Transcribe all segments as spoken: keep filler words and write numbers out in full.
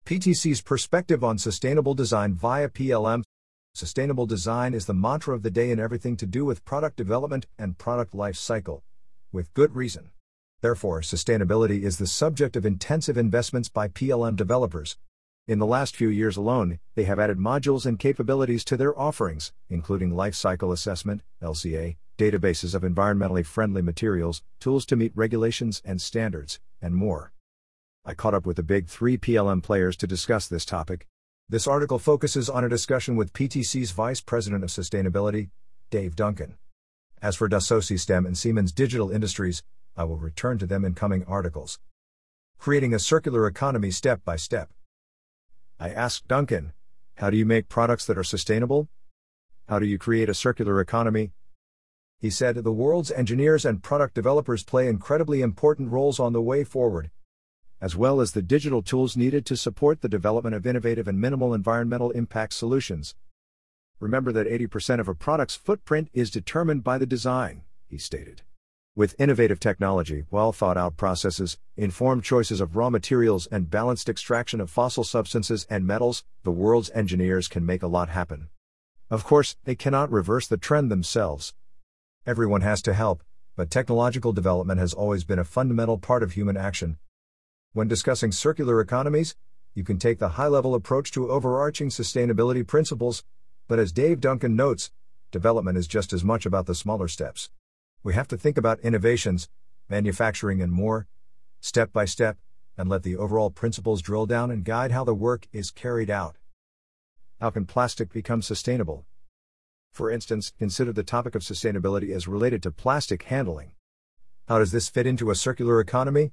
P T C's perspective on sustainable design via P L M. Sustainable design is the mantra of the day in everything to do with product development and product life cycle. With good reason. Therefore, sustainability is the subject of intensive investments by P L M developers. In the last few years alone, they have added modules and capabilities to their offerings, including life cycle assessment, L C A, databases of environmentally friendly materials, tools to meet regulations and standards, and more. I caught up with the big three P L M players to discuss this topic. This article focuses on a discussion with P T C's Vice President of Sustainability, Dave Duncan. As for Dassault Systèmes and Siemens Digital Industries, I will return to them in coming articles. Creating a circular economy step by step. I asked Duncan, how do you make products that are sustainable? How do you create a circular economy? He said, the world's engineers and product developers play incredibly important roles on the way forward, as well as the digital tools needed to support the development of innovative and minimal environmental impact solutions. Remember that eighty percent of a product's footprint is determined by the design, he stated. With innovative technology, well-thought-out processes, informed choices of raw materials and balanced extraction of fossil substances and metals, the world's engineers can make a lot happen. Of course, they cannot reverse the trend themselves. Everyone has to help, but technological development has always been a fundamental part of human action. When discussing circular economies, you can take the high-level approach to overarching sustainability principles, but as Dave Duncan notes, development is just as much about the smaller steps. We have to think about innovations, manufacturing and more, step by step, and let the overall principles drill down and guide how the work is carried out. How can plastic become sustainable? For instance, consider the topic of sustainability as related to plastic handling. How does this fit into a circular economy?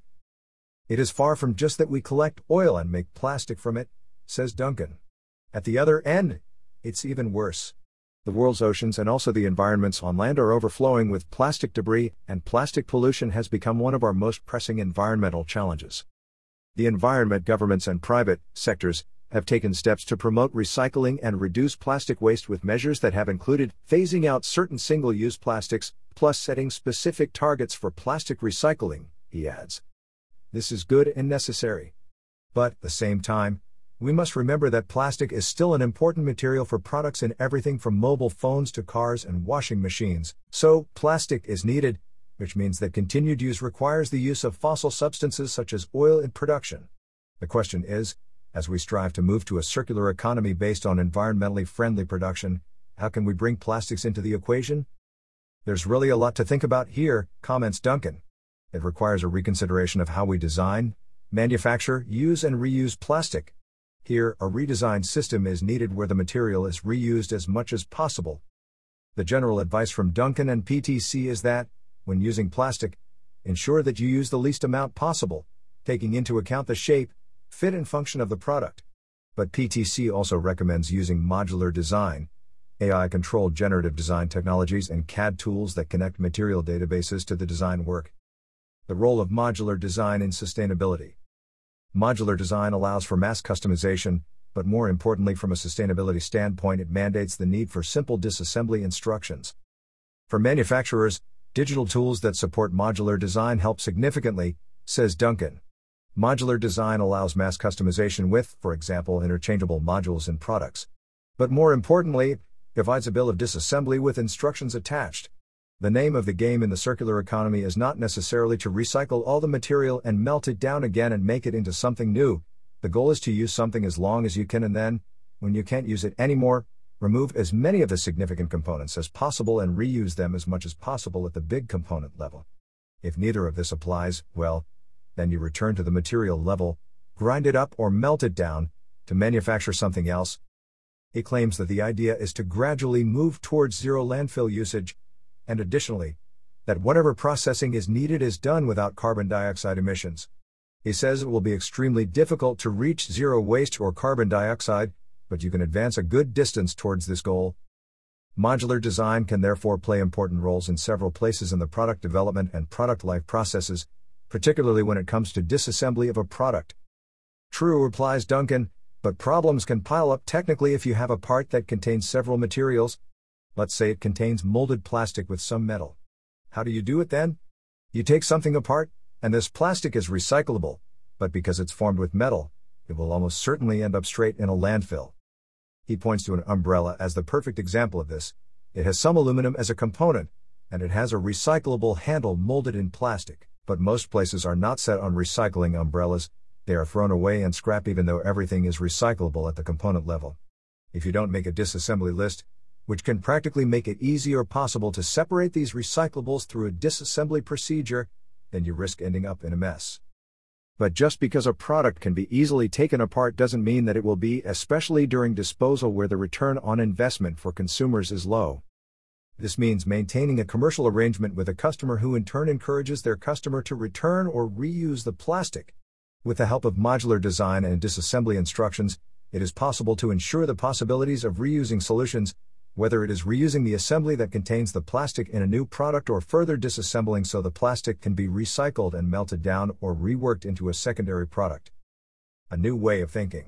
It is far from just that we collect oil and make plastic from it, says Duncan. At the other end, it's even worse. The world's oceans and also the environments on land are overflowing with plastic debris, and plastic pollution has become one of our most pressing environmental challenges. The environment, governments and private sectors have taken steps to promote recycling and reduce plastic waste with measures that have included phasing out certain single-use plastics, plus setting specific targets for plastic recycling, he adds. This is good and necessary. But, at the same time, we must remember that plastic is still an important material for products in everything from mobile phones to cars and washing machines, so plastic is needed, which means that continued use requires the use of fossil substances such as oil in production. The question is, as we strive to move to a circular economy based on environmentally friendly production, how can we bring plastics into the equation? There's really a lot to think about here, comments Duncan. It requires a reconsideration of how we design, manufacture, use and reuse plastic. Here, a redesigned system is needed where the material is reused as much as possible. The general advice from Duncan and P T C is that, when using plastic, ensure that you use the least amount possible, taking into account the shape, fit and function of the product. But P T C also recommends using modular design, A I-controlled generative design technologies and C A D tools that connect material databases to the design work. The role of modular design in sustainability. Modular design allows for mass customization, but more importantly from a sustainability standpoint it mandates the need for simple disassembly instructions. For manufacturers, digital tools that support modular design help significantly, says Duncan. Modular design allows mass customization with, for example, interchangeable modules in products. But more importantly, it provides a bill of disassembly with instructions attached. The name of the game in the circular economy is not necessarily to recycle all the material and melt it down again and make it into something new. The goal is to use something as long as you can and then, when you can't use it anymore, remove as many of the significant components as possible and reuse them as much as possible at the big component level. If neither of this applies, well, then you return to the material level, grind it up or melt it down, to manufacture something else. He claims that the idea is to gradually move towards zero landfill usage, and additionally, that whatever processing is needed is done without carbon dioxide emissions. He says it will be extremely difficult to reach zero waste or carbon dioxide, but you can advance a good distance towards this goal. Modular design can therefore play important roles in several places in the product development and product life processes, particularly when it comes to disassembly of a product. True, replies Duncan, but problems can pile up technically if you have a part that contains several materials. Let's say it contains molded plastic with some metal. How do you do it then? You take something apart, and this plastic is recyclable, but because it's formed with metal, it will almost certainly end up straight in a landfill. He points to an umbrella as the perfect example of this. It has some aluminum as a component, and it has a recyclable handle molded in plastic, but most places are not set on recycling umbrellas. They are thrown away and scrap even though everything is recyclable at the component level. If you don't make a disassembly list, which can practically make it easy or possible to separate these recyclables through a disassembly procedure, then you risk ending up in a mess. But just because a product can be easily taken apart doesn't mean that it will be, especially during disposal where the return on investment for consumers is low. This means maintaining a commercial arrangement with a customer who in turn encourages their customer to return or reuse the plastic. With the help of modular design and disassembly instructions, it is possible to ensure the possibilities of reusing solutions, whether it is reusing the assembly that contains the plastic in a new product or further disassembling so the plastic can be recycled and melted down or reworked into a secondary product. A new way of thinking.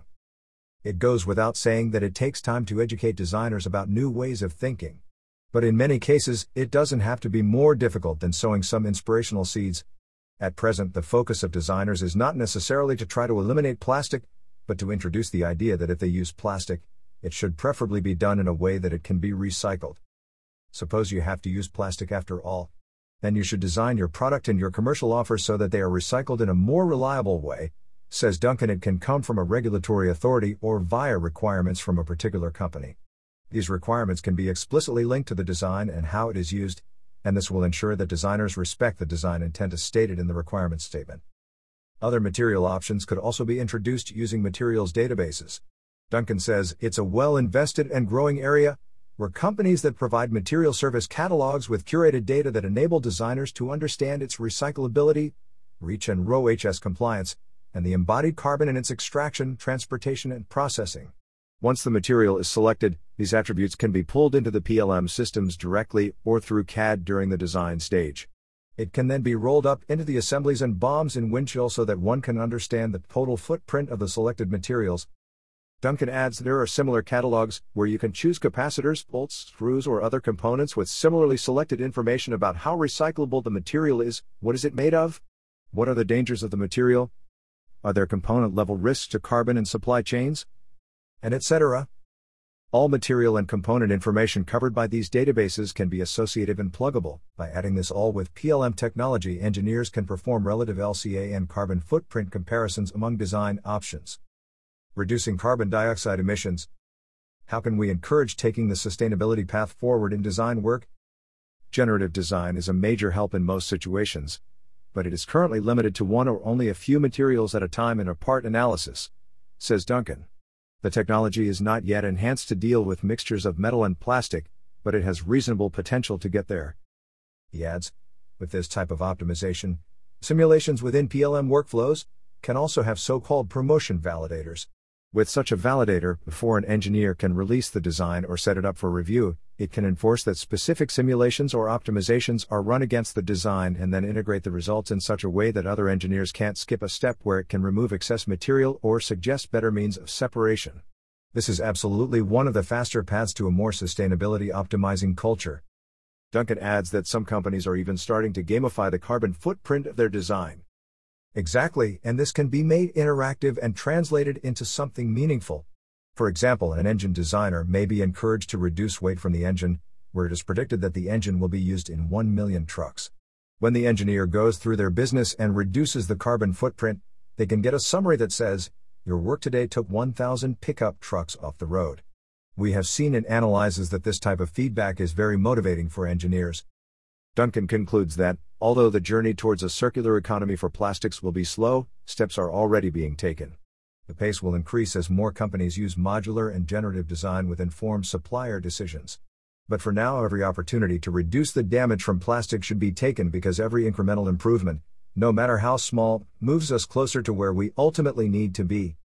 It goes without saying that it takes time to educate designers about new ways of thinking. But in many cases, it doesn't have to be more difficult than sowing some inspirational seeds. At present, the focus of designers is not necessarily to try to eliminate plastic, but to introduce the idea that if they use plastic, it should preferably be done in a way that it can be recycled. Suppose you have to use plastic after all. Then you should design your product and your commercial offers so that they are recycled in a more reliable way. Says Duncan, it can come from a regulatory authority or via requirements from a particular company. These requirements can be explicitly linked to the design and how it is used, and this will ensure that designers respect the design intent as stated in the requirements statement. Other material options could also be introduced using materials databases. Duncan says it's a well-invested and growing area, where companies that provide material service catalogs with curated data that enable designers to understand its recyclability, REACH and R O H S compliance, and the embodied carbon in its extraction, transportation, and processing. Once the material is selected, these attributes can be pulled into the P L M systems directly or through C A D during the design stage. It can then be rolled up into the assemblies and bombs in Windchill so that one can understand the total footprint of the selected materials. Duncan adds there are similar catalogs, where you can choose capacitors, bolts, screws or other components with similarly selected information about how recyclable the material is, what is it made of, what are the dangers of the material, are there component-level risks to carbon and supply chains, and et cetera. All material and component information covered by these databases can be associative and pluggable. By adding this all with P L M technology, engineers can perform relative L C A and carbon footprint comparisons among design options. Reducing carbon dioxide emissions. How can we encourage taking the sustainability path forward in design work? Generative design is a major help in most situations, but it is currently limited to one or only a few materials at a time in a part analysis, says Duncan. The technology is not yet enhanced to deal with mixtures of metal and plastic, but it has reasonable potential to get there. He adds, with this type of optimization, simulations within P L M workflows can also have so-called promotion validators. With such a validator, before an engineer can release the design or set it up for review, it can enforce that specific simulations or optimizations are run against the design and then integrate the results in such a way that other engineers can't skip a step, where it can remove excess material or suggest better means of separation. This is absolutely one of the faster paths to a more sustainability optimizing culture. Duncan adds that some companies are even starting to gamify the carbon footprint of their design. Exactly, and this can be made interactive and translated into something meaningful. For example, an engine designer may be encouraged to reduce weight from the engine, where it is predicted that the engine will be used in one million trucks. When the engineer goes through their business and reduces the carbon footprint, they can get a summary that says, "Your work today took one thousand pickup trucks off the road." We have seen in analyses that this type of feedback is very motivating for engineers. Duncan concludes that, although the journey towards a circular economy for plastics will be slow, steps are already being taken. The pace will increase as more companies use modular and generative design with informed supplier decisions. But for now, every opportunity to reduce the damage from plastic should be taken, because every incremental improvement, no matter how small, moves us closer to where we ultimately need to be.